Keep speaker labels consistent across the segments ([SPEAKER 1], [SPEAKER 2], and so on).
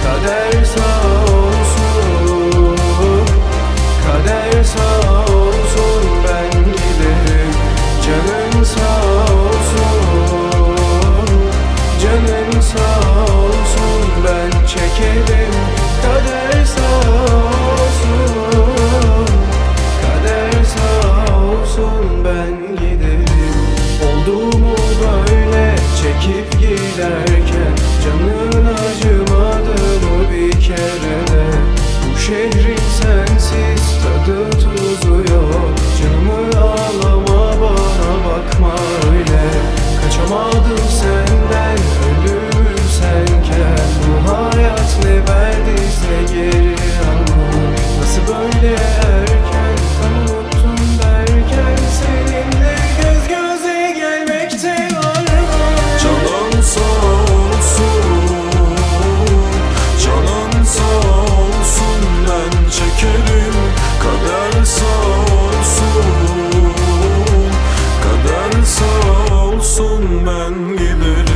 [SPEAKER 1] Kader sağ olsun, kader sağ olsun, ben giderim. Canın sağ olsun, canın sağ olsun, ben çekerim. Kader sağ olsun, kader sağ olsun, ben giderim. Oldu mu böyle çekip giderken, canın acımadı mı bir kere de? Bu şehrin sensiz tadı tuzu yok. Canımı ağlama, bana bakma öyle. Kaçamadım senden, ölümüm senken. Bu hayat ne verdiyse geri ama nasıl böyle erken unuttun derken, seninle göz göze gelmekte var mı?
[SPEAKER 2] Canın sağ olsun, canın sağ olsun, ben çekerim. Kader sağ olsun, kader sağ olsun, ben giderim.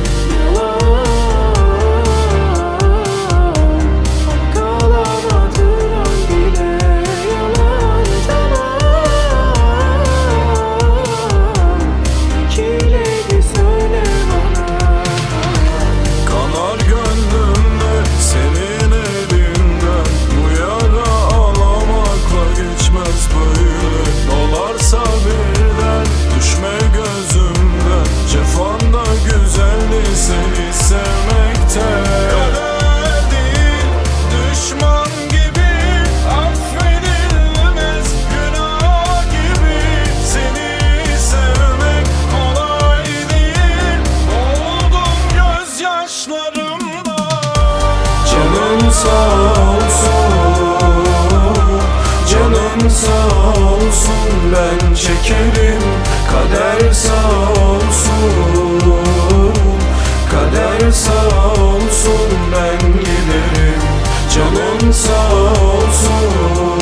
[SPEAKER 2] Kanar gönlümde senin elinden, bu yara ağlamakla geçmez böyle. Dolarsa birden düşme gözümden, cefanda güzeldi seni sevmekte. Kader değil düşman gibi, affedilmez günah gibi. Seni sevmek kolay değil, oldum gözyaşlarımda.
[SPEAKER 1] Canın sağ olsun, canın sağ olsun, ben çekerim. Kader sağ olsun, kader sağ olsun, ben giderim. Canın sağ olsun,